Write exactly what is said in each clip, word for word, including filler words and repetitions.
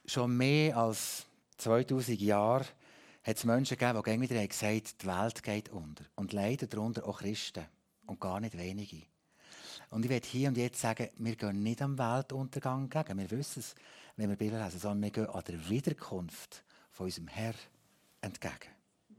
schon mehr als zweitausend Jahre hat es Menschen gegeben, die immer wieder gesagt haben, die Welt geht unter. Und leider darunter auch Christen. Und gar nicht wenige. Und ich werde hier und jetzt sagen, wir gehen nicht am Weltuntergang entgegen. Wir wissen es, wenn wir die Bibel lesen, sondern wir gehen an der Wiederkunft von unserem Herrn entgegen.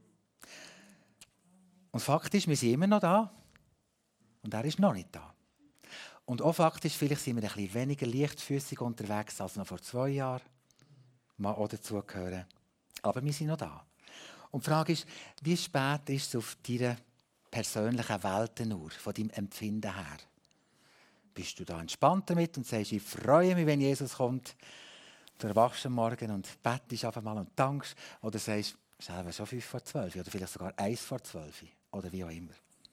Und faktisch, wir sind immer noch da. Und er ist noch nicht da. Und auch faktisch, vielleicht sind wir ein bisschen weniger leichtfüßig unterwegs als noch vor zwei Jahren. Mal auch dazu gehören. Aber wir sind noch da. Und die Frage ist, wie spät ist es auf deiner persönlichen Weltenuhr, von deinem Empfinden her? Bist du da entspannt damit und sagst, ich freue mich, wenn Jesus kommt? Du erwachst am Morgen und bettest einfach mal und dankst. Oder sagst, es ist schon fünf vor zwölf oder vielleicht sogar eins vor zwölf oder wie auch immer.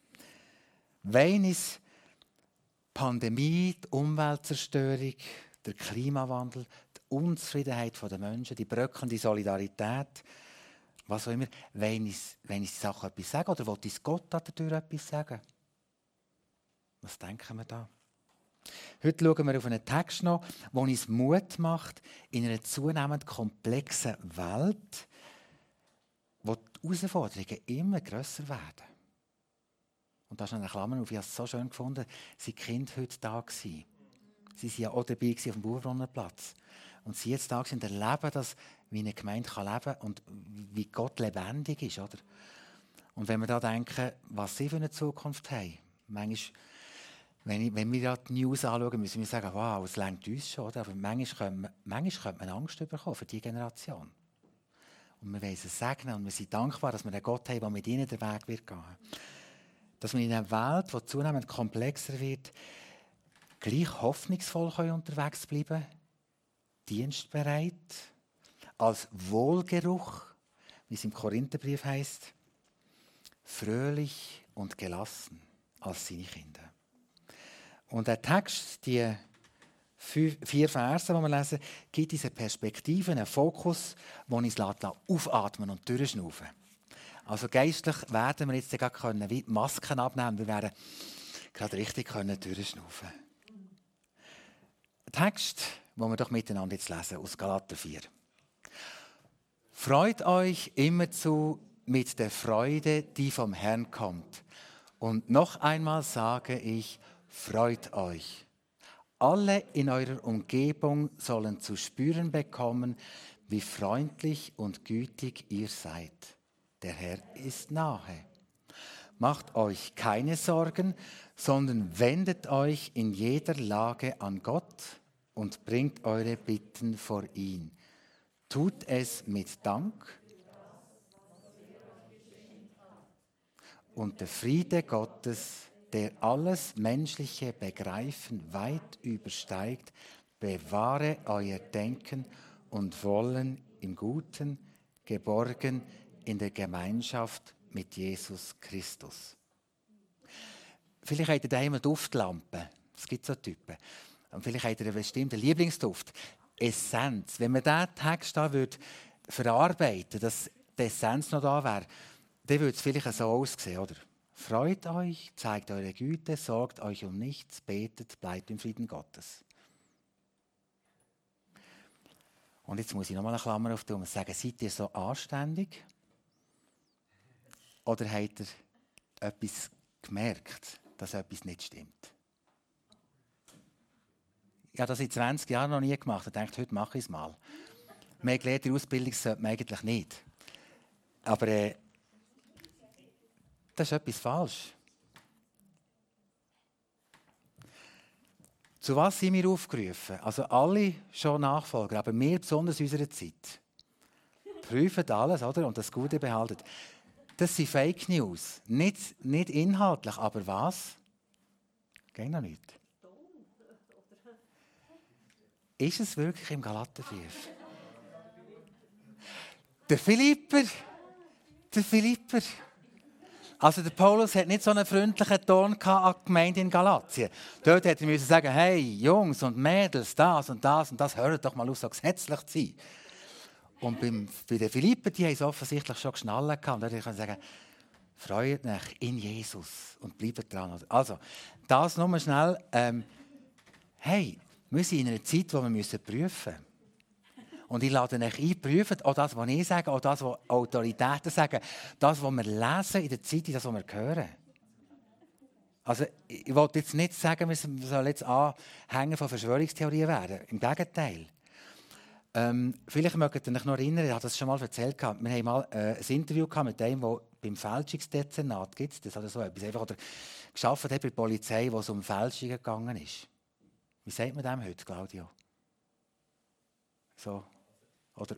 Wenn es Pandemie, die Umweltzerstörung, der Klimawandel, die Unzufriedenheit der Menschen, die bröckelnde Solidarität, was auch immer, wenn ich, wenn ich die Sache etwas sage oder will uns Gott an der Tür etwas sagen? Was denken wir da? Heute schauen wir auf einen Text noch, der uns Mut macht, in einer zunehmend komplexen Welt, wo die Herausforderungen immer grösser werden. Und da ist noch eine Klammer auf, ich habe es so schön gefunden, sind die Kinder heute da gewesen. Sie waren ja auch dabei auf dem Bauernplatz. Und sie jetzt da sind und erleben das, wie eine Gemeinde kann leben kann und wie Gott lebendig ist. Oder? Und wenn wir da denken, was sie für eine Zukunft haben, manchmal, wenn, ich, wenn wir da die News anschauen, müssen wir sagen, wow, es reicht uns schon. Oder? Aber manchmal könnte, man, manchmal könnte man Angst bekommen für diese Generation. Und wir wollen sie segnen und wir sind dankbar, dass wir einen Gott haben, der mit ihnen den Weg wird gehen. Dass wir in einer Welt, die zunehmend komplexer wird, gleich hoffnungsvoll können unterwegs bleiben, dienstbereit, als Wohlgeruch, wie es im Korintherbrief heißt, fröhlich und gelassen als seine Kinder. Und der Text, die vier Verse, die wir lesen, gibt diese Perspektive, einen Fokus, der uns aufatmen und durchschnaufen. Also geistlich werden wir jetzt gerade können, wie die Masken abnehmen. Wir werden gerade richtig können durchschnaufen. Der Text, den wir doch miteinander jetzt lesen, aus Galater vier. Freut euch immerzu mit der Freude, die vom Herrn kommt. Und noch einmal sage ich, freut euch. Alle in eurer Umgebung sollen zu spüren bekommen, wie freundlich und gütig ihr seid. Der Herr ist nahe. Macht euch keine Sorgen, sondern wendet euch in jeder Lage an Gott und bringt eure Bitten vor ihn. Tut es mit Dank. Und der Friede Gottes, der alles menschliche Begreifen weit übersteigt, bewahre euer Denken und Wollen im Guten, geborgen in der Gemeinschaft mit Jesus Christus. Vielleicht habt ihr daheim eine Duftlampe. Es gibt so Typen. Und vielleicht habt ihr einen bestimmten Lieblingsduft. Essenz. Wenn man diesen Text da würde verarbeiten, dass die Essenz noch da wäre, dann würde es vielleicht so aussehen, oder? Freut euch, zeigt eure Güte, sorgt euch um nichts, betet, bleibt im Frieden Gottes. Und jetzt muss ich noch mal eine Klammer auf tun und sagen, seid ihr so anständig? Oder habt ihr etwas gemerkt, dass etwas nicht stimmt? Ich habe das in zwanzig Jahren noch nie gemacht und dachte, heute mache ich es mal. Mehr gelernte Ausbildung sollte man eigentlich nicht. Aber äh, das ist etwas falsch. Zu was sind wir aufgerufen? Also alle schon Nachfolger, aber wir besonders in unserer Zeit. Prüfen alles, oder? Und das Gute behalten. Das sind Fake News. Nicht, nicht inhaltlich, aber was? Geht noch nicht. Ist es wirklich im Galaterbrief? Der Philipper. Der Philipper. Also der Paulus hat nicht so einen freundlichen Ton an die Gemeinde in Galatien. Dort hätte er sagen, hey Jungs und Mädels, das und das und das, hört doch mal auf, so gesetzlich zu sein. Und beim, bei den Philipper, die haben es offensichtlich schon geschnallt gehabt. Und dort kann ich sagen, freut euch in Jesus und bleibt dran. Also, das nur schnell. Ähm, hey, wir sind in einer Zeit, wo wir müssen prüfen müssen. Und ich lade euch ein, prüfen, auch das, was ich sage, auch das, was Autoritäten sagen, das, was wir lesen in der Zeitung, das, was wir hören. Also, ich wollte jetzt nicht sagen, wir sollen jetzt Anhänger von Verschwörungstheorien werden. Im Gegenteil. Ähm, vielleicht mögt ihr euch noch erinnern, ich habe das schon mal erzählt, wir haben mal äh, ein Interview mit einem, der beim Fälschungsdezernat gibt, das hat so etwas, einfach, oder geschafft hat bei der Polizei, wo es um Fälschungen gegangen ist. Wie sagt man dem heute, Claudio? So, oder?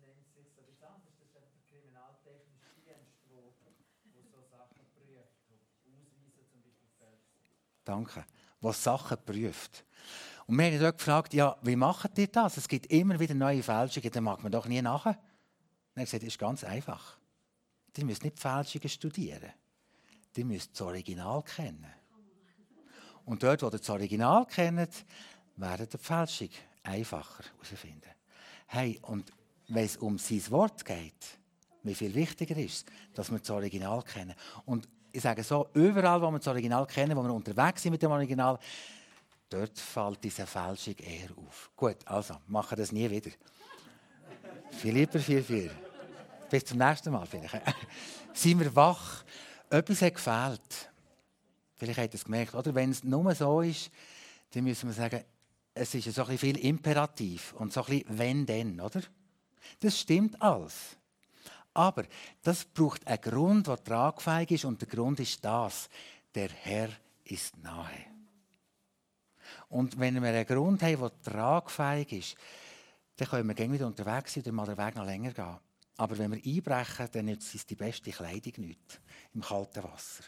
Danke. Was Sachen prüft. Und wir haben dort gefragt, ja, wie macht ihr das? Es gibt immer wieder neue Fälschungen, dann mag man doch nie nachher. Und er hat gesagt, das ist ganz einfach. Ihr müsst nicht Fälschungen studieren. Ihr müsst das Original kennen. Und dort, wo ihr das Original kennt, werdet ihr die Fälschung einfacher herausfinden. Hey, und wenn es um sein Wort geht, wie viel wichtiger ist es, dass wir das Original kennen. Und ich sage so, überall, wo wir das Original kennen, wo wir unterwegs sind mit dem Original, dort fällt diese Fälschung eher auf. Gut, also, machen das nie wieder. Philipper vier vier. Bis zum nächsten Mal vielleicht. Seien wir wach. Etwas hat gefehlt. Vielleicht habt ihr es gemerkt. Oder wenn es nur so ist, dann müssen wir sagen, es ist so ein bisschen viel Imperativ und so ein bisschen wenn, denn, oder? Das stimmt alles. Aber das braucht einen Grund, der tragfähig ist, und der Grund ist das: Der Herr ist nahe. Und wenn wir einen Grund haben, der tragfähig ist, dann können wir gerne wieder unterwegs sein, dann mal den Weg noch länger gehen. Aber wenn wir einbrechen, dann ist die beste Kleidung nichts im kalten Wasser.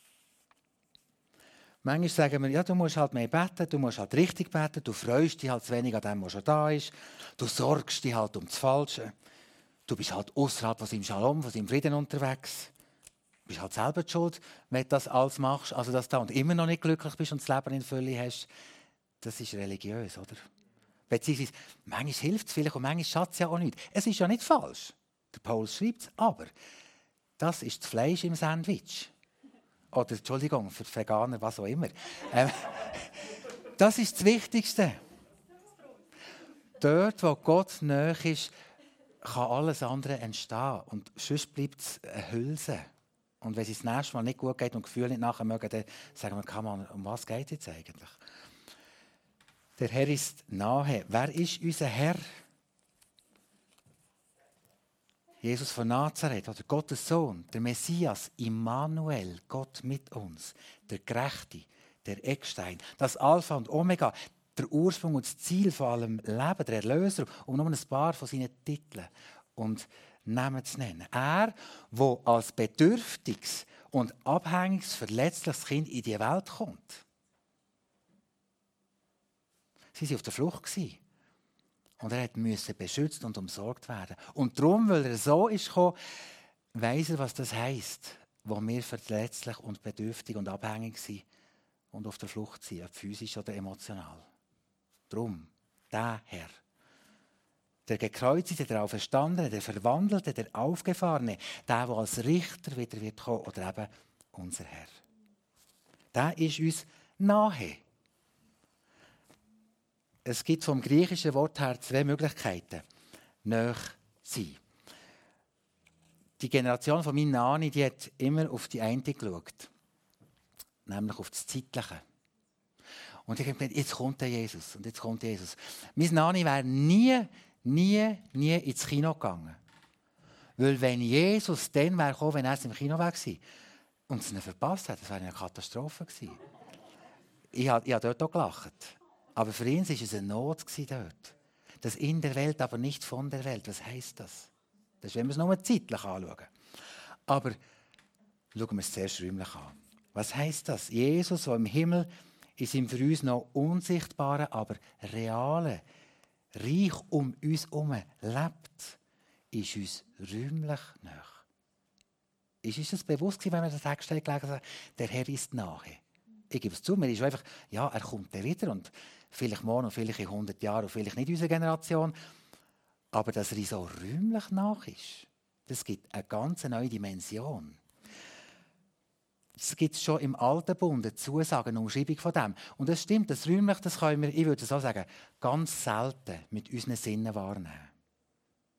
Manchmal sagen wir, ja, du musst halt mehr beten, du musst halt richtig beten, du freust dich halt zu wenig an dem, was schon da ist, du sorgst dich halt um das Falsche, du bist halt außerhalb von seinem Shalom, von seinem Frieden unterwegs. Du bist halt selber die schuld, wenn du das alles machst, also dass du da und immer noch nicht glücklich bist und das Leben in Fülle hast. Das ist religiös, oder? Beziehungsweise, manchmal hilft es vielleicht und manchmal schadet es ja auch nicht. Es ist ja nicht falsch. Der Paulus schreibt es, aber das ist das Fleisch im Sandwich. Oder, Entschuldigung, für die Veganer, was auch immer. Ähm, das ist das Wichtigste. Dort, wo Gott nahe ist, kann alles andere entstehen. Und sonst bleibt es eine Hülse. Und wenn es das nächste Mal nicht gut geht und Gefühle nicht nachher mögen, dann sagen wir, kann man, um was geht es jetzt eigentlich? Der Herr ist nahe. Wer ist unser Herr? Jesus von Nazareth, oder Gottes Sohn, der Messias, Immanuel, Gott mit uns, der Gerechte, der Eckstein, das Alpha und Omega, der Ursprung und das Ziel von allem Leben, der Erlöser, um nur ein paar von seinen Titeln und Namen zu nennen. Er, der als bedürftiges und abhängiges, verletzliches Kind in die Welt kommt. Sie waren auf der Flucht. Und er musste beschützt und umsorgt werden. Und darum, weil er so ist gekommen, weiss er, was das heisst, wo wir verletzlich und bedürftig und abhängig sind und auf der Flucht sind, ob physisch oder emotional. Darum, der Herr, der Gekreuzigte, der Auferstandene, der Verwandelte, der Aufgefahrene, der, der als Richter wieder wird kommen, oder eben unser Herr. Der ist uns nahe. Es gibt vom griechischen Wort her zwei Möglichkeiten. Nahe sein. Die Generation von meiner Nani, die hat immer auf die eine geschaut. Nämlich auf das Zeitliche. Und ich habe gedacht, jetzt kommt der Jesus. Und jetzt kommt Jesus. Meine Nani wäre nie, nie, nie ins Kino gegangen. Weil wenn Jesus dann wäre gekommen, wenn er im Kino war und es nicht verpasst hat, das wäre eine Katastrophe gewesen. Ich habe, ich habe dort auch gelacht. Aber für ihn war es eine Not dort. Das in der Welt, aber nicht von der Welt. Was heisst das? Das ist, wenn wir es nur zeitlich anschauen. Aber schauen wir es zuerst räumlich an. Was heisst das? Jesus, der im Himmel ist, im für uns noch unsichtbaren, aber realen Reich um uns herum lebt, ist uns räumlich nahe. Ist uns das bewusst gewesen, wenn wir das Text gelesen haben, der Herr ist nahe? Ich gebe es zu, mir ist einfach, ja, er kommt dann wieder und vielleicht morgen und vielleicht in hundert Jahren und vielleicht nicht unsere Generation. Aber dass er so räumlich nach ist, das gibt eine ganz neue Dimension. Es gibt schon im Alten Bund eine Zusage, eine Umschreibung von dem. Und das stimmt, das räumlich, das können wir, ich würde so sagen, ganz selten mit unseren Sinnen wahrnehmen.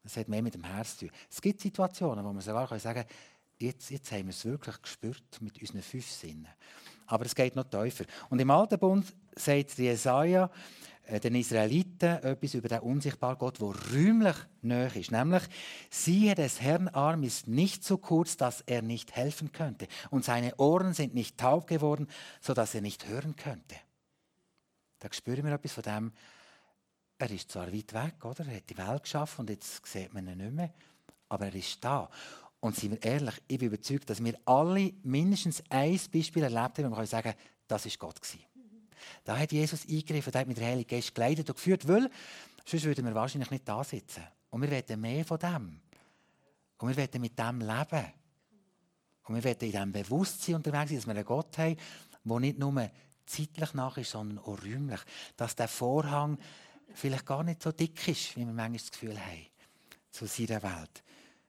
Es hat mehr mit dem Herz zu tun. Es gibt Situationen, wo man sogar sagen kann, jetzt, jetzt haben wir es wirklich gespürt mit unseren fünf Sinnen. Aber es geht noch tiefer. Und im Alten Bund sagt Jesaja äh, den Israeliten etwas über den unsichtbaren Gott, der räumlich nahe ist. Nämlich, siehe, des Herrn Arm ist nicht so kurz, dass er nicht helfen könnte. Und seine Ohren sind nicht taub geworden, sodass er nicht hören könnte. Da spüren wir etwas von dem. Er ist zwar weit weg, oder? Er hat die Welt geschaffen und jetzt sieht man ihn nicht mehr. Aber er ist da. Und seien wir ehrlich, ich bin überzeugt, dass wir alle mindestens ein Beispiel erlebt haben, wo wir sagen können, das war Gott. Da hat Jesus eingegriffen, da hat mit dem Heiligen Geist geleitet und geführt, weil sonst würden wir wahrscheinlich nicht da sitzen. Und wir wollen mehr von dem. Und wir wollen mit dem leben. Und wir wollen in diesem Bewusstsein unterwegs sein, dass wir einen Gott haben, der nicht nur zeitlich nach ist, sondern auch räumlich. Dass der Vorhang vielleicht gar nicht so dick ist, wie wir manchmal das Gefühl haben, zu seiner Welt.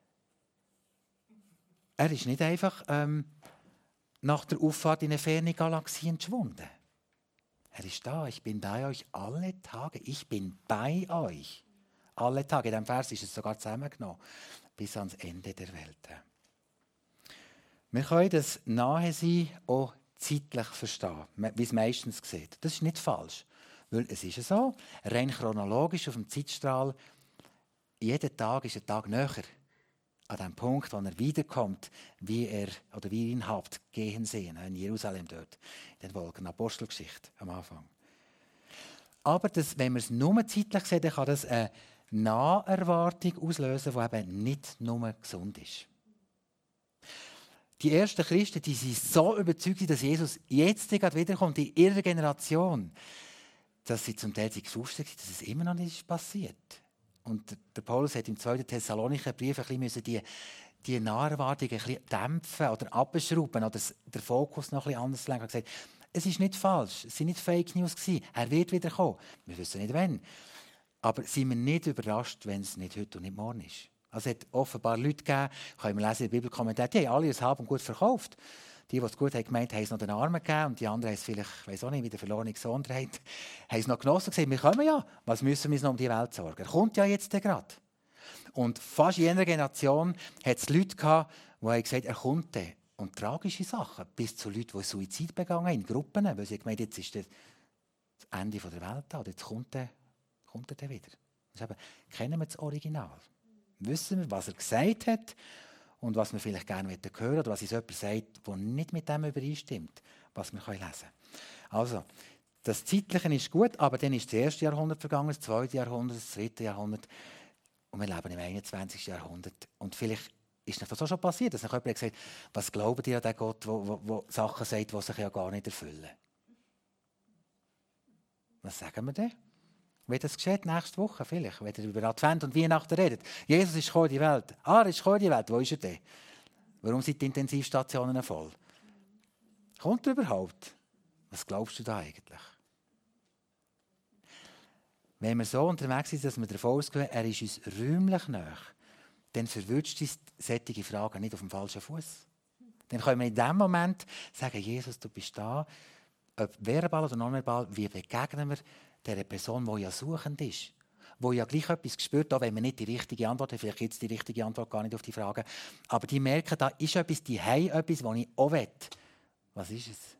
Er ist nicht einfach ähm, nach der Auffahrt in eine ferne Galaxie entschwunden. Er ist da. Ich bin bei euch alle Tage. Ich bin bei euch. Alle Tage. In diesem Vers ist es sogar zusammengenommen. Bis ans Ende der Welt. Wir können das Nahe-Sein auch zeitlich verstehen, wie es meistens sieht. Das ist nicht falsch. Weil es ist so, rein chronologisch auf dem Zeitstrahl, jeder Tag ist ein Tag näher an dem Punkt, wo er wiederkommt, wie er oder wie ihr ihn habt gehen sehen, in Jerusalem dort, in den Wolken, Apostelgeschichte am Anfang. Aber das, wenn man es nur zeitlich sieht, dann kann das eine Naherwartung auslösen, die eben nicht nur gesund ist. Die ersten Christen, die sind so überzeugt, dass Jesus jetzt wiederkommt, in ihrer Generation, dass sie zum Teil gefrustet sind, dass es immer noch nicht passiert. Und der Paulus hat im zweiten Thessalonicher Brief ein bisschen die, die Naherwartung ein bisschen dämpfen oder abschrauben oder den Fokus noch ein bisschen anders lenken. Er hat gesagt, es ist nicht falsch, es waren nicht Fake News gewesen. Er wird wieder kommen. Wir wissen nicht wann. Aber sind wir nicht überrascht, wenn es nicht heute und nicht morgen ist. Also es hat offenbar Leute gegeben, können wir lesen in den Bibelkommentaren, die haben alle es Hab und Gut verkauft. Die, die es gut haben gemeint, haben es noch den Armen gegeben und die anderen haben es vielleicht, ich weiss auch nicht, wie der verlorene Sohn hat, haben es noch genossen und gesagt, wir kommen ja, was müssen wir uns noch um die Welt sorgen? Er kommt ja jetzt gerade. Und fast in jeder Generation hat es Leute gehabt, die haben gesagt, er kommt dann. Und tragische Sachen, bis zu Leuten, die Suizid begangen haben, in Gruppen, weil sie gemeint, jetzt ist das Ende der Welt da, jetzt kommt er, kommt er dann wieder. Das eben, kennen wir das Original? Wissen wir, was er gesagt hat und was wir vielleicht gerne hören wollen oder was uns jemand sagt, der nicht mit dem übereinstimmt, was wir lesen können. Also, das Zeitliche ist gut, aber dann ist das erste Jahrhundert vergangen, das zweite Jahrhundert, das dritte Jahrhundert und wir leben im einundzwanzigsten Jahrhundert. Und vielleicht ist das auch schon passiert, dass jemand gesagt hat, was glaubt ihr an den Gott, der Sachen sagt, die sich ja gar nicht erfüllen? Was sagen wir denn? Wie das geschieht nächste Woche vielleicht, wenn ihr über Advent und Weihnachten redet. Jesus ist gekommen in die Welt. Ah, er ist gekommen in die Welt. Wo ist er denn? Warum sind die Intensivstationen voll? Kommt er überhaupt? Was glaubst du da eigentlich? Wenn wir so unterwegs sind, dass wir davon ausgehen, er ist uns räumlich nahe, dann verwirrt uns solche Fragen nicht auf dem falschen Fuß. Dann können wir in dem Moment sagen, Jesus, du bist da, ob verbal oder nonverbal, wie begegnen wir der Person, die ja suchend ist, die ja gleich etwas spürt, auch wenn man nicht die richtige Antwort hat, vielleicht gibt es die richtige Antwort gar nicht auf die Frage, aber die merken, da ist etwas, die haben etwas, was ich auch will. Was ist es?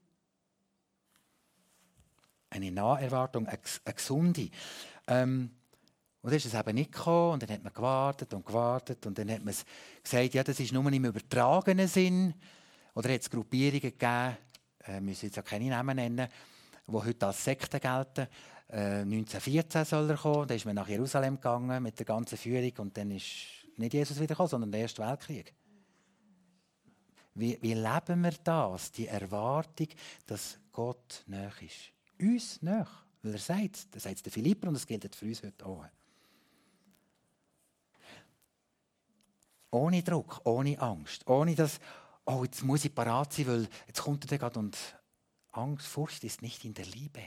Eine Naherwartung, eine, eine gesunde. Ähm, und dann ist es eben nicht gekommen und dann hat man gewartet und gewartet und dann hat man gesagt, ja, das ist nur im übertragenen Sinn. Oder hat es Gruppierungen gegeben, äh, müssen jetzt auch keine Namen nennen, die heute als Sekte gelten. Äh, neunzehnhundertvierzehn soll er kommen, dann ist man nach Jerusalem gegangen mit der ganzen Führung und dann ist nicht Jesus wieder gekommen, sondern der Erste Weltkrieg. Wie, wie leben wir das, die Erwartung, dass Gott nahe ist? Uns nahe, weil er sagt es. Das sagt es den Philipper und das gilt für uns heute auch. Ohne Druck, ohne Angst, ohne dass, oh, jetzt muss ich parat sein, weil jetzt kommt er gerade und Angst, Furcht ist nicht in der Liebe.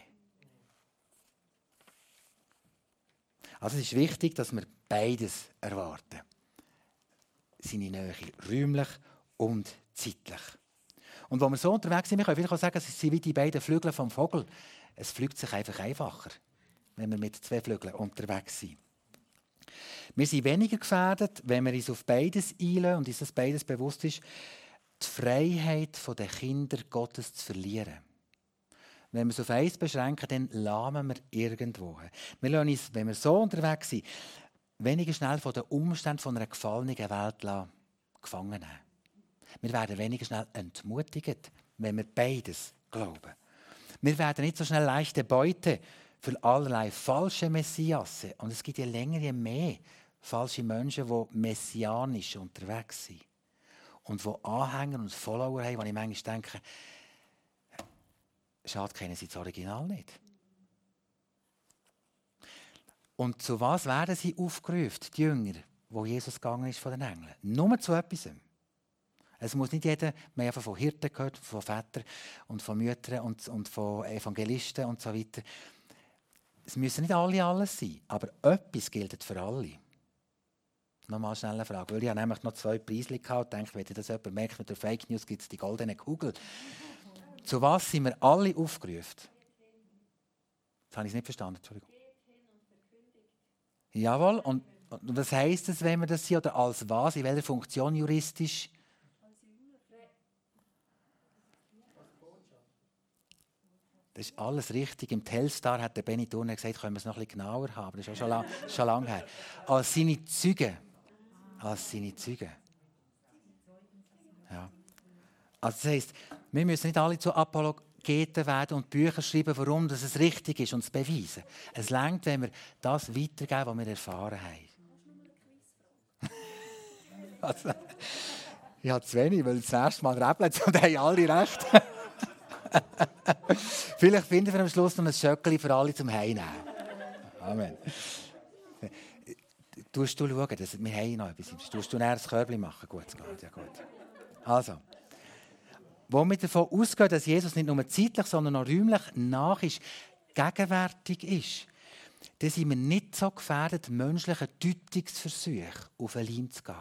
Also es ist wichtig, dass wir beides erwarten. Seine Nähe, räumlich und zeitlich. Und wenn wir so unterwegs sind, wir können vielleicht auch sagen, es sind wie die beiden Flügel vom Vogel. Es fliegt sich einfach einfacher, wenn wir mit zwei Flügeln unterwegs sind. Wir sind weniger gefährdet, wenn wir uns auf beides einlassen und uns das beides bewusst ist, die Freiheit der Kinder Gottes zu verlieren. Wenn wir es auf eins beschränken, dann lahmen wir irgendwo. Wir lassen uns, wenn wir so unterwegs sind, weniger schnell von den Umständen von einer gefallenen Welt gefangen nehmen. Wir werden weniger schnell entmutigt, wenn wir beides glauben. Wir werden nicht so schnell leichte Beute für allerlei falsche Messiasse. Und es gibt je länger, je mehr falsche Menschen, die messianisch unterwegs sind. Und die Anhänger und Follower haben, wo ich manchmal denke, schade, kennen sie das Original nicht. Und zu was werden sie aufgerufen, die Jünger, wo Jesus gegangen ist von den Engeln? Nur zu etwas. Es muss nicht jeder, wir haben von Hirten gehört, von Vätern und von Müttern und, und von Evangelisten und so weiter. Es müssen nicht alle alles sein, aber etwas gilt für alle. Nochmal schnell eine Frage, weil ich habe nämlich noch zwei Preise gehabt und denke, wenn das jemand merkt, mit der Fake News gibt es die goldene Kugel. Zu was sind wir alle aufgerufen? Das habe ich nicht verstanden, Entschuldigung. Jawohl, und, und was heisst das, wenn wir das sind, oder als was, in welcher Funktion juristisch? Das ist alles richtig. Im Telstar hat der Benny Turner gesagt, können wir es noch ein bisschen genauer haben. Das ist schon lange, schon lange her. Als seine Zeugen. Als seine Zeugen. Ja. Also das heisst, wir müssen nicht alle zu Apologeten werden und Bücher schreiben, warum das es richtig ist und es beweisen. Es reicht, wenn wir das weitergeben, was wir erfahren haben. Also, ich habe zu wenig, weil das erste Mal rappelt und haben alle recht. Vielleicht finden wir am Schluss noch ein Schöckeli für alle zum Heimnehmen. Amen. Tust du schauen, dass wir haben noch etwas. Tust du näher das Körbchen machen? Gut, es geht. Ja, gut. Also, wo wir davon ausgehen, dass Jesus nicht nur zeitlich, sondern auch räumlich nach ist, gegenwärtig ist, dann sind wir nicht so gefährdet, menschlichen Deutungsversuchen auf den Leim zu gehen.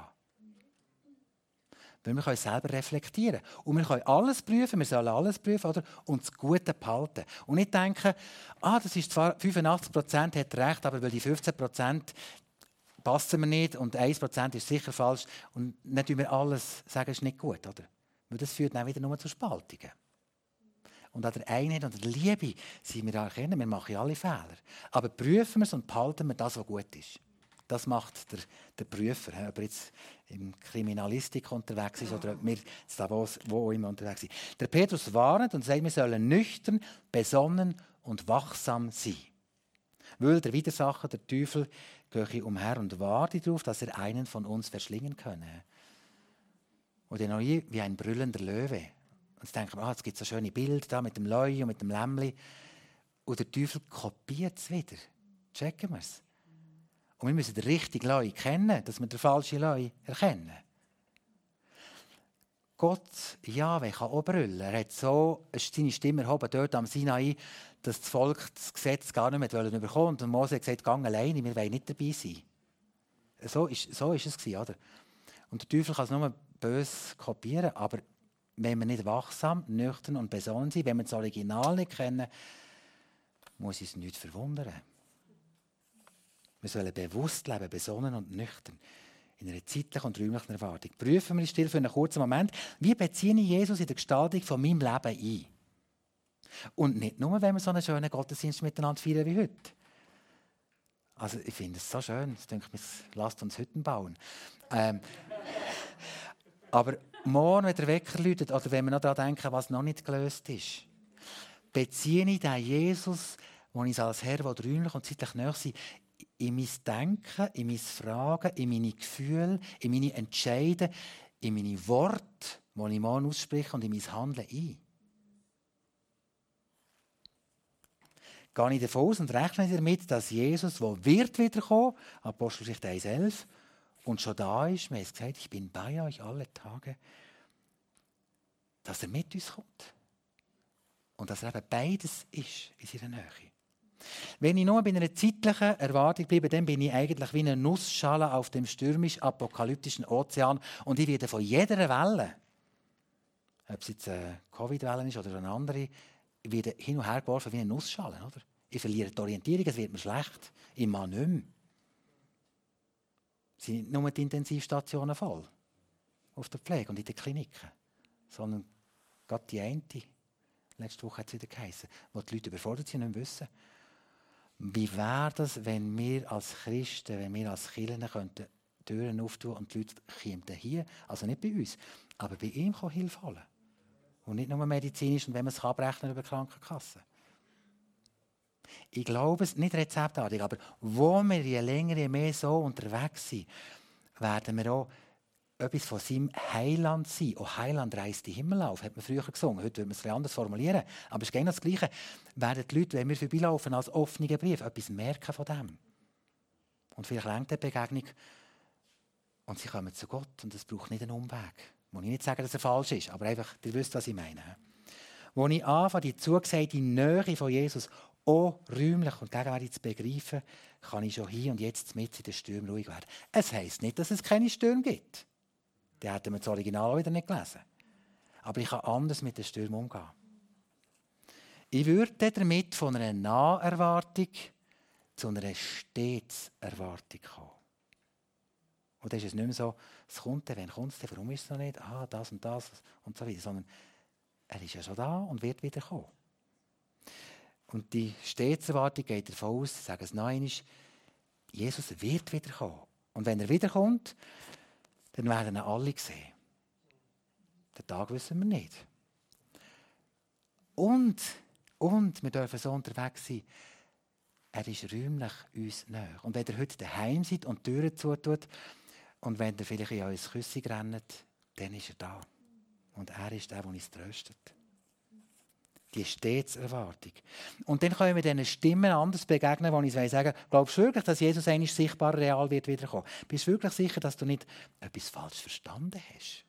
Weil wir können selber reflektieren. Und wir können alles prüfen, wir sollen alles prüfen, oder? Und das Gute behalten. Und nicht denken, ah, das ist zwar fünfundachtzig Prozent hat recht, aber weil die fünfzehn Prozent passen mir nicht und ein Prozent ist sicher falsch. Und dann tun wir alles sagen, ist nicht gut, oder? Weil das führt dann wieder nur zu Spaltungen. Und an der Einheit und der Liebe sind wir erkennen, wir machen alle Fehler. Aber prüfen wir es und behalten wir das, was gut ist. Das macht der, der Prüfer, ob er jetzt in Kriminalistik unterwegs ist oder ob wir da wo, wo immer unterwegs sind. Der Petrus warnt und sagt, wir sollen nüchtern, besonnen und wachsam sein. Weil der Widersacher, der Teufel, gehe umher und warte darauf, dass er einen von uns verschlingen könne. Und dann wie ein brüllender Löwe. Und jetzt denken wir, ah, jetzt gibt es so schöne Bilder da mit dem Löwe und mit dem Lämmli. Und der Teufel kopiert es wieder. Checken wir es. Und wir müssen den richtigen Löwe kennen, dass wir den falschen Löwe erkennen. Gott, Jahwe, kann auch brüllen. Er hat so seine Stimme erhoben, dort am Sinai, dass das Volk das Gesetz gar nicht mehr bekommen wollte. Und Mose hat gesagt, geh alleine, wir wollen nicht dabei sein. So ist, so ist es, oder? Und der Teufel kann es nur böse kopieren, aber wenn wir nicht wachsam, nüchtern und besonnen sind, wenn wir das Original nicht kennen, muss uns nichts verwundern. Wir sollen bewusst leben, besonnen und nüchtern, in einer zeitlichen und räumlichen Erwartung. Prüfen wir still für einen kurzen Moment, wie beziehe ich Jesus in der Gestaltung von meinem Leben ein? Und nicht nur, wenn wir so einen schönen Gottesdienst miteinander feiern wie heute. Also ich finde es so schön, ich denke, lasst uns Hütten bauen. Ähm, aber morgen, wenn der Wecker läutet, oder wenn wir noch daran denken, was noch nicht gelöst ist, beziehe ich den Jesus, den ich als Herr, der räumlich und zeitlich nahe sind, in mein Denken, in mein Fragen, in meine Gefühle, in meine Entscheidungen, in meine Worte, die ich morgen ausspreche, und in mein Handeln ein. Gehe ich davon aus und rechne damit, dass Jesus, der wird wiederkommen, Apostelgeschichte eins elf, und schon da ist, wir haben gesagt, ich bin bei euch alle Tage, dass er mit uns kommt. Und dass er eben beides ist in seiner Nähe. Wenn ich nur bei einer zeitlichen Erwartung bleibe, dann bin ich eigentlich wie eine Nussschale auf dem stürmisch-apokalyptischen Ozean und ich werde von jeder Welle, ob es jetzt eine Covid-Welle ist oder eine andere, werde hin und her geworfen wie eine Nussschale. Oder? Ich verliere die Orientierung, es wird mir schlecht. Ich mache nicht mehr. sind nicht nur die Intensivstationen voll auf der Pflege und in den Kliniken, sondern gerade die eine, letzte Woche hat es wieder geheißen, wo die Leute überfordert sind und nicht wissen. Wie wäre das, wenn wir als Christen, wenn wir als Kirchen könnten Türen auftun und die Leute kämen hier, also nicht bei uns, aber bei ihm kann Hilfe holen. Und nicht nur medizinisch und wenn man es abrechnen über die Krankenkasse. Ich glaube es, nicht rezeptartig, aber wo wir je länger, je mehr so unterwegs sind, werden wir auch etwas von seinem Heiland sein. Auch Heiland reist die Himmel auf, hat man früher gesungen. Heute würde man es ein anders formulieren. Aber es ist genau das Gleiche. Werden die Leute, wenn wir vorbeilaufen, als offenen Brief etwas merken von dem. Und vielleicht lenkt die Begegnung und sie kommen zu Gott und es braucht nicht einen Umweg. Ich will nicht sagen, dass er falsch ist, aber einfach, ihr wisst, was ich meine. Als ich anfange, die zugesagte Nähe von Jesus auch räumlich und gegenwärtig zu begreifen, kann ich schon hier und jetzt mit in den Stürmen ruhig werden. Es heisst nicht, dass es keine Stürme gibt. Dann hätten wir das Original auch wieder nicht gelesen. Aber ich kann anders mit den Stürmen umgehen. Ich würde damit von einer Naherwartung zu einer Stetserwartung kommen. Und dann ist es nicht mehr so, es kommt dann, wann kommt es denn, warum ist es noch nicht, ah, das und das und so weiter, sondern er ist ja schon da und wird wieder kommen. Und die Stetserwartung geht davon aus, ich sage es noch einmal, Jesus wird wieder kommen. Und wenn er wiederkommt, dann werden ihn alle sehen. Den Tag wissen wir nicht. Und, und wir dürfen so unterwegs sein, er ist räumlich uns näher. Und wenn ihr heute daheim seid und die Türen zutut und wenn ihr vielleicht in eure Küsse rennt, dann ist er da. Und er ist der, der uns tröstet. Die Stetserwartung. Und dann können wir diesen Stimmen anders begegnen, wo ich sagen will, glaubst du wirklich, dass Jesus eigentlich sichtbar real wird wiederkommen? Bist du wirklich sicher, dass du nicht etwas falsch verstanden hast?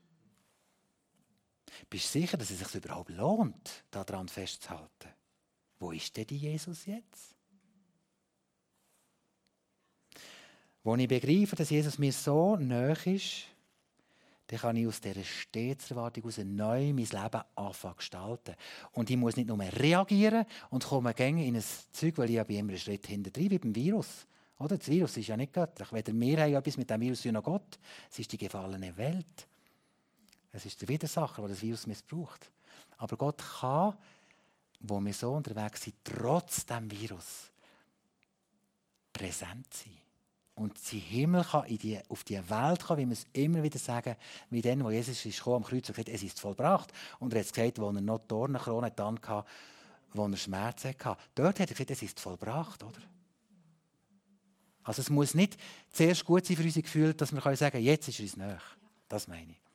Bist du sicher, dass es sich überhaupt lohnt, daran festzuhalten? Wo ist denn die Jesus jetzt? Wo ich begreife, dass Jesus mir so nahe ist, dann kann ich aus dieser Stetserwartung heraus neu mein Leben anfangen zu gestalten. Und ich muss nicht nur mehr reagieren und komme gängig in ein Zeug, weil ich ja bei immer einen Schritt hinter drin wie beim Virus. Oder? Das Virus ist ja nicht göttlich. Weder wir haben etwas mit dem Virus noch Gott. Es ist die gefallene Welt. Es ist der Widersacher, der das Virus missbraucht. Aber Gott kann, wo wir so unterwegs sind, trotz dem Virus präsent sein. Und sein Himmel kann in die, auf die Welt kommen, wie wir es immer wieder sagen, wie dann, wo Jesus ist gekommen, am Kreuz und gesagt, es ist vollbracht. Und er hat gesagt, wo er noch die Dornenkrone hatte, wo er Schmerzen hatte. Dort hat er gesagt, es ist vollbracht, oder? Also es muss nicht zuerst gut sein für unser Gefühl, dass wir sagen können, jetzt ist er uns nahe. Das meine ich.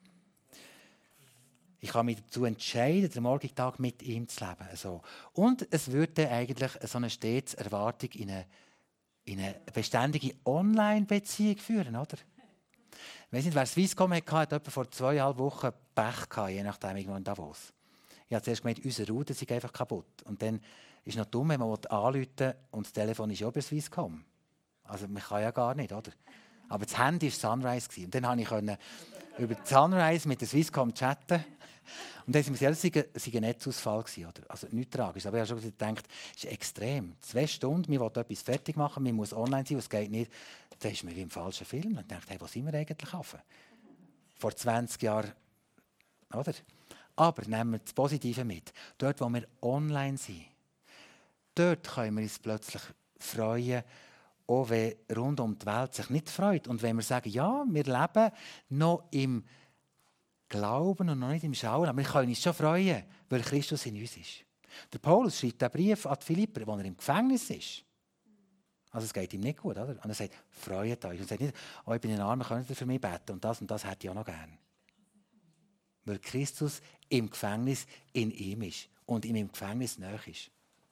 Ich kann mich dazu entscheiden, den morgigen Tag mit ihm zu leben. Also. Und es würde eigentlich so eine stets Erwartung in eine in eine beständige Online-Beziehung führen, oder? Ich weiss nicht, wer Swisscom hatte, hat etwa vor zweieinhalb Wochen Pech gehabt, je nachdem, irgendwo in Davos. Ich habe zuerst gemeint, unsere Route sei einfach kaputt. Und dann ist es noch dumm, wenn man anrufen will und das Telefon ist ja bei Swisscom. Also man kann ja gar nicht, oder? Aber das Handy war Sunrise. Und dann konnte ich über Sunrise mit der Swisscom chatten. Und dann sind wir es sei ein Netzausfall gewesen, oder? Also nichts tragisch. Aber ich habe schon gedacht, es ist extrem. Zwei Stunden, wir wollen etwas fertig machen, man muss online sein, es geht nicht. Das ist mir wie im falschen Film. Und ich dachte, hey, wo sind wir eigentlich auf? Vor zwanzig Jahren, oder? Aber nehmen wir das Positive mit. Dort, wo wir online sind, dort können wir uns plötzlich freuen, auch wenn rund um die Welt sich nicht freut. Und wenn wir sagen, ja, wir leben noch im Glauben und noch nicht im Schauen, aber wir können uns schon freuen, weil Christus in uns ist. Der Paulus schreibt einen Brief an die Philipper, wo er im Gefängnis ist. Also es geht ihm nicht gut, oder? Und er sagt, freut euch. Und er sagt nicht, oh, ich bin ein Armer, könnt ihr für mich beten? Und das und das hätte ich auch noch gern. Weil Christus im Gefängnis in ihm ist und ihm im Gefängnis nahe ist.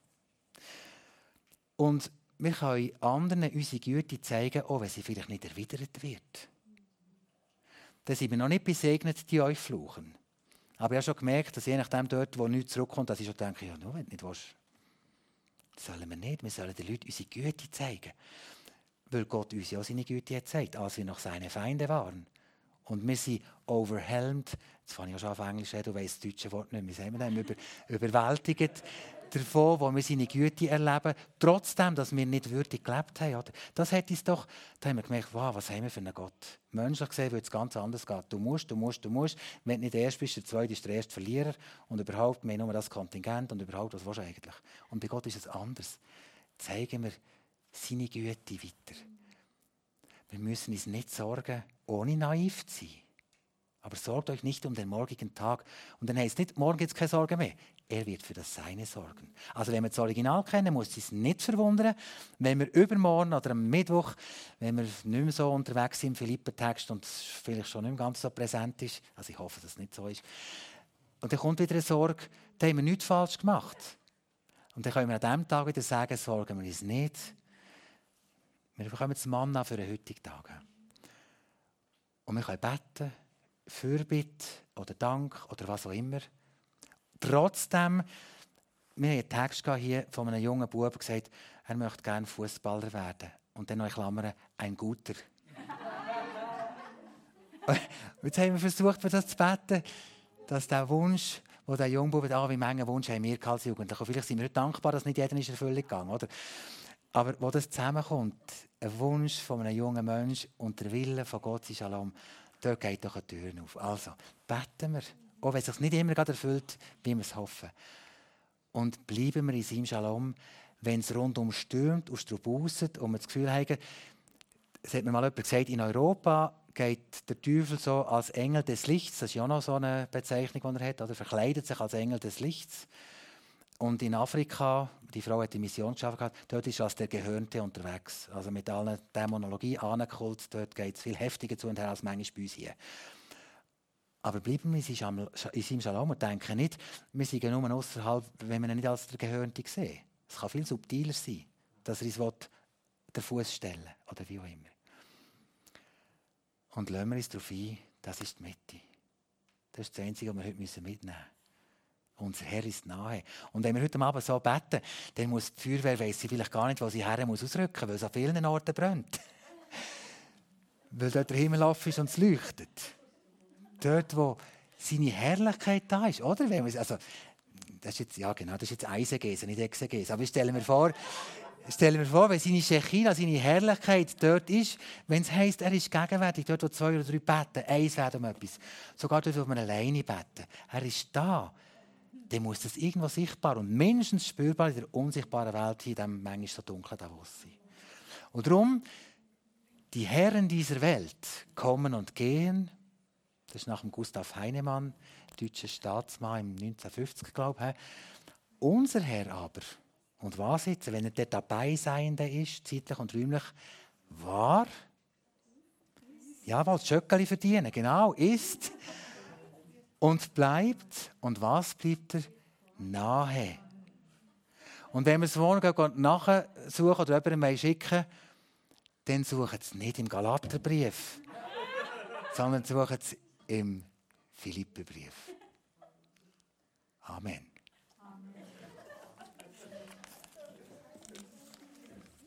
Und wir können anderen unsere Güte zeigen, auch wenn sie vielleicht nicht erwidert wird. Dann sind wir noch nicht besegnet, die euch fluchen. Aber ich habe schon gemerkt, dass je nachdem dort, wo nichts zurückkommt, dass ich schon denke, ja, nur wenn du nicht willst, das sollen wir nicht. Wir sollen den Leuten unsere Güte zeigen. Weil Gott uns ja auch seine Güte hat gezeigt, als wir noch seine Feinde waren. Und wir sind overwhelmed, jetzt fange ich auch schon auf Englisch reden, du weißt das deutsche Wort nicht mehr, wie sagen wir das, über, überwältigt davon, wo wir seine Güte erleben, trotzdem, dass wir nicht würdig gelebt haben. Oder? Das hat uns doch, da haben wir gemerkt, wow, was haben wir für einen Gott. Menschlich gesehen würde es ganz anders gehen. Du musst, du musst, du musst. Wenn du nicht der Erste bist, der Zweite ist der erste Verlierer. Und überhaupt, wir haben nur das Kontingent und überhaupt, was willst du eigentlich? Und bei Gott ist es anders. Zeigen wir seine Güte weiter. Wir müssen uns nicht sorgen, ohne naiv zu sein. Aber sorgt euch nicht um den morgigen Tag. Und dann heisst es nicht, morgen gibt es keine Sorge mehr. Er wird für das Seine sorgen. Also wenn wir das Original kennen, muss es uns nicht verwundern, wenn wir übermorgen oder am Mittwoch, wenn wir nicht mehr so unterwegs sind im Philipper-Text und es vielleicht schon nicht mehr ganz so präsent ist, also ich hoffe, dass es nicht so ist, und dann kommt wieder eine Sorge, dann haben wir nichts falsch gemacht. Und dann können wir an diesem Tag wieder sagen, sorgen wir uns nicht. Wir bekommen das Manna für den heutigen Tag. Und wir können beten, Fürbitte oder Dank oder was auch immer. Trotzdem, wir haben einen Text hier von einem jungen Bub, der gesagt, er möchte gerne Fußballer werden. Und dann noch in Klammern, ein guter. Jetzt haben wir versucht, für das zu beten, dass der Wunsch, den der junge Bub hat, ah, wie manchen Wunsch haben wir als Jugendliche. Vielleicht sind wir nicht dankbar, dass nicht jeder in Erfüllung gegangen ist. Aber wo das zusammenkommt, ein Wunsch von einem jungen Menschen und der Wille von Gott, Shalom, dort geht doch eine Tür auf. Also, beten wir, auch wenn es sich nicht immer erfüllt, wie wir es hoffen. Und bleiben wir in seinem Shalom, wenn es rundum stürmt und strubuset und wir das Gefühl haben, es hat mir mal jemand gesagt, in Europa geht der Teufel so als Engel des Lichts, das ist ja auch noch so eine Bezeichnung, die er hat, oder verkleidet sich als Engel des Lichts. Und in Afrika, die Frau hat die Mission geschaffen, dort ist als der Gehörnte unterwegs. Also mit allen Dämonologie, Ahnenkult, dort geht es viel heftiger zu und her als manchmal bei uns hier. Aber bleiben wir in seinem Shalom und denken nicht, wir sind nur außerhalb, wenn wir ihn nicht als der Gehörnte sehen. Es kann viel subtiler sein, dass er uns den Fuß stellen will, oder wie auch immer. Und lassen wir uns darauf ein, das ist die Mitte. Das ist das Einzige, was wir heute mitnehmen müssen. Unser Herr ist nahe. Und wenn wir heute Abend so beten, dann muss die Feuerwehr weiss sie vielleicht gar nicht, wo sie her muss ausrücken muss, weil es an vielen Orten brennt. Weil dort der Himmel offen ist und es leuchtet. Dort, wo seine Herrlichkeit da ist, oder? Wenn wir, also, das ist jetzt, ja genau, das ist jetzt Eisegese, nicht Exegese. Aber ich stelle mir vor, stelle mir vor, wenn seine Shechina, seine Herrlichkeit dort ist, wenn es heisst, er ist gegenwärtig, dort, wo zwei oder drei beten, eins werden um etwas. Sogar dort, wo wir alleine beten. Er ist da. Dann muss das irgendwo sichtbar und mindestens spürbar in der unsichtbaren Welt, in dem manchmal so dunkel Davos sein. Und darum, die Herren dieser Welt kommen und gehen. Das ist nach dem Gustav Heinemann, deutscher Staatsmann im neunzehnhundertfünfzig, glaube ich. Unser Herr aber, und was jetzt, wenn er der Dabeiseiende ist, zeitlich und räumlich, war, ja, weil das Schöckeli verdienen, genau, ist und bleibt. Und was bleibt er? Nahe. Und wenn wir es morgen nachsuchen oder jemandem schicken, dann suchen sie nicht im Galaterbrief, sondern suchen sie im Philipperbrief. Amen.